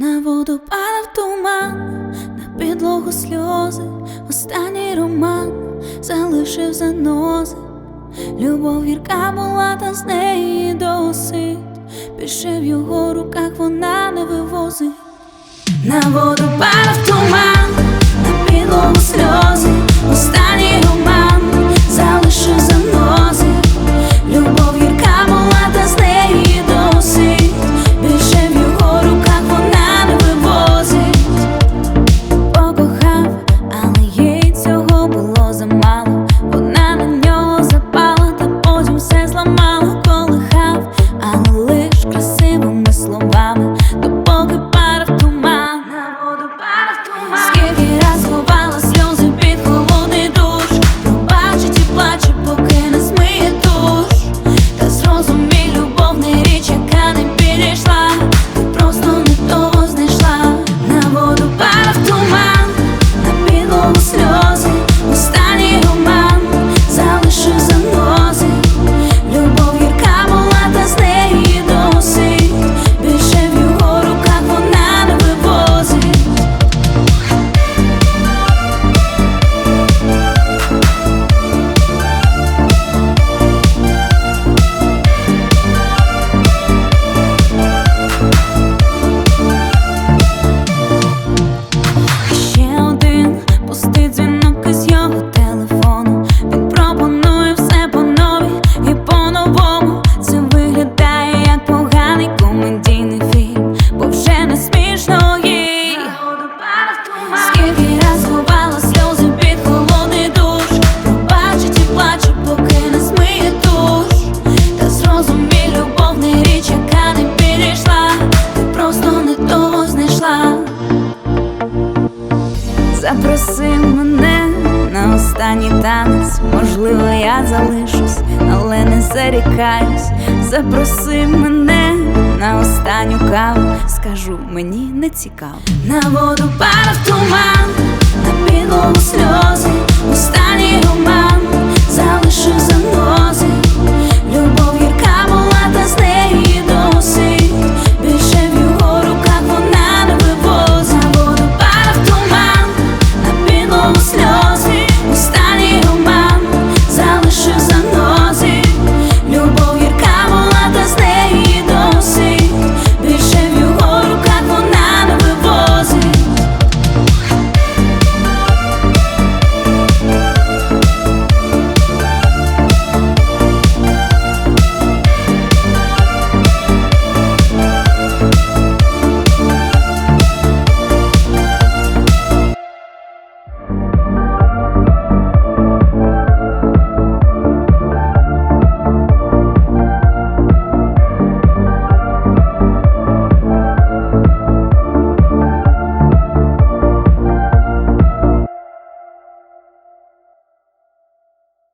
На воду падав туман, на підлогу сльози, останній роман залишив занози. Любов гірка була, та з неї досить. Більше в його руках вона не вивозить. На воду падав туман, на підлогу сльози, останній роман залишив занози. Любов гірка була, та з неї досить. Більше в його руках вона не вивозить. Покохав, але їй цього було замало. Вона на нього запала, та потім все зламала. Колихав, але лиш красивими словами, допоки падав туман. На воду падав туман. Скільки раз ховала сльози під холодний душ, пробачить і плаче, поки не змиє душ. Та зрозумій, любов не річ, яка не підійшла. Ти просто не того знайшла. На воду падав туман, на підлогу сльози, останній роман залишив занози. Любов гірка була, та з неї досить. Більше в його руках вона не вивозить. Ще один пустий дзвінок із його телефону. Він пропонує все по-новій і по-новому. Це виглядає як поганий комедійний фільм, бо вже не смішно їй. Скільки раз ховала сльози під холодний душ, пробачить і плаче, поки не змиє душ. Та зрозумій, любов не річ, яка не підійшла. Ти просто не того знайшла. Запроси мене на останній танець, можливо, я залишусь, але не зарікаюсь. Запроси мене на останню каву, скажу, мені не цікаво. На воду падав туман, на підлогу сльози, останній роман залишив занози.